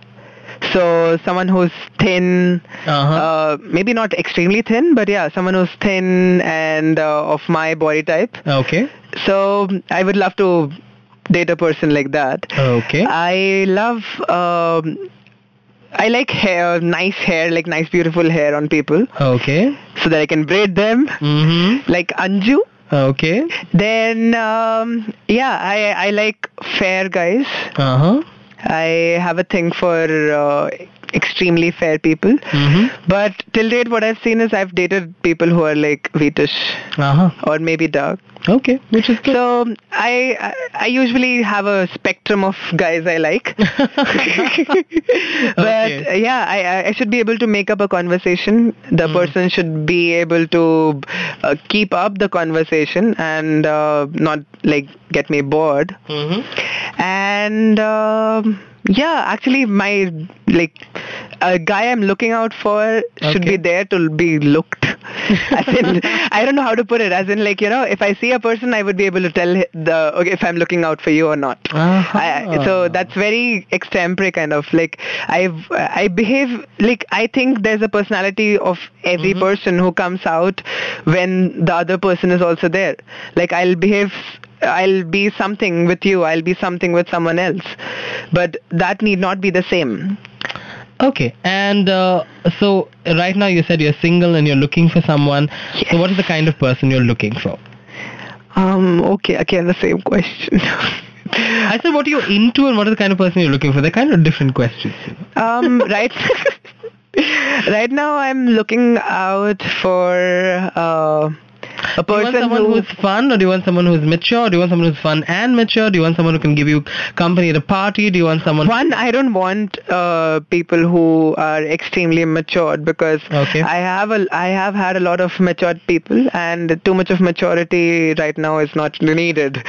So someone who's thin, uh-huh. uh, maybe not extremely thin, but yeah, someone who's thin and uh, of my body type. Okay. So I would love to date a person like that. Okay. I love, um, I like hair, nice hair, like nice beautiful hair on people. Okay. So that I can braid them, mm-hmm. like Anju. Okay. Then, um, yeah, I, I like fair guys. Uh-huh. I have a thing for uh, extremely fair people. Mm-hmm. But till date, what I've seen is I've dated people who are like wheatish uh-huh. or maybe dark. Okay, which is good. So I, I I usually have a spectrum of guys I like. But okay. yeah, I I should be able to make up a conversation. The mm. person should be able to uh, keep up the conversation and uh, not like get me bored. Mm-hmm. And um, yeah, actually my like a guy I'm looking out for should okay. be there to be looked. As in, I don't know how to put it. As in, like, you know, if I see a person, I would be able to tell the okay if I'm looking out for you or not. Uh-huh. I, so that's very extempore kind of like I I behave like I think there's a personality of every mm-hmm. person who comes out when the other person is also there. Like I'll behave. I'll be something with you. I'll be something with someone else. But that need not be the same. Okay, and uh, so right now you said you're single and you're looking for someone. Yes. So what is the kind of person you're looking for? Um. Okay, again the same question. I said what are you into and what is the kind of person you're looking for? They're kind of different questions. Um. Right. Right now I'm looking out for uh, a person do you want someone who... who's fun, or do you want someone who's mature? Or do you want someone who's fun and mature? Do you want someone who can give you company at a party? Do you want someone... One, I don't want uh, people who are extremely matured because okay. I have a, I have had a lot of matured people and too much of maturity right now is not needed.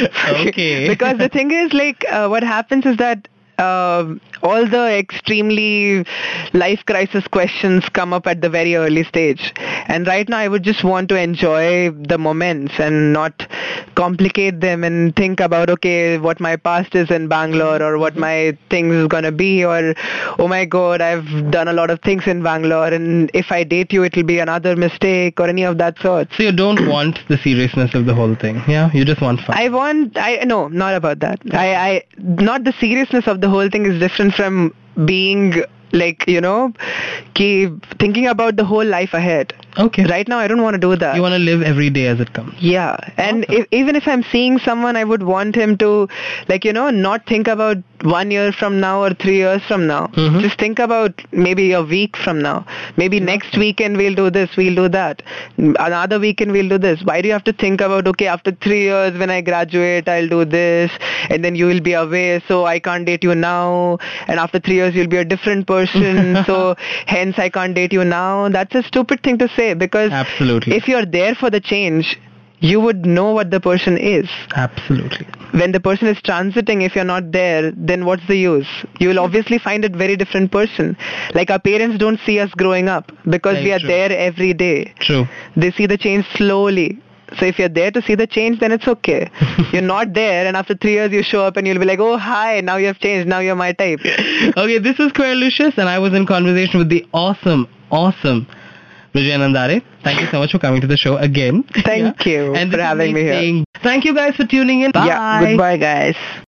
Okay. Because the thing is like uh, what happens is that Uh, all the extremely life crisis questions come up at the very early stage. And right now I would just want to enjoy the moments and not complicate them and think about, okay, what my past is in Bangalore or what my things is going to be or, oh my God, I've done a lot of things in Bangalore and if I date you, it'll be another mistake or any of that sort. So you don't want the seriousness of the whole thing, yeah? You just want fun. I want, I no, not about that. I, I not the seriousness of the whole thing is different from being like, you know, keep thinking about the whole life ahead. Okay. Right now, I don't want to do that. You want to live every day as it comes. Yeah. And awesome. if, even if I'm seeing someone, I would want him to, like, you know, not think about one year from now or three years from now. Mm-hmm. Just think about maybe a week from now. Maybe mm-hmm. next weekend we'll do this, we'll do that. Another weekend we'll do this. Why do you have to think about, okay, after three years when I graduate, I'll do this, and then you will be away, so I can't date you now, and after three years you'll be a different person, so hence I can't date you now. That's a stupid thing to say because absolutely. If you're there for the change, you would know what the person is. Absolutely. When the person is transiting, if you're not there, then what's the use? You will obviously find a very different person. Like our parents don't see us growing up because very we are true. there every day. True. They see the change slowly. So if you're there to see the change, then it's okay. You're not there and after three years you show up and you'll be like, oh, hi, now you have changed. Now you're my type. Okay, this is Queerlicious and I was in conversation with the awesome, awesome Vijay Nandhare. Thank you so much for coming to the show again. Thank yeah. you and for having me here. Thank you guys for tuning in. Bye. Yeah, goodbye guys.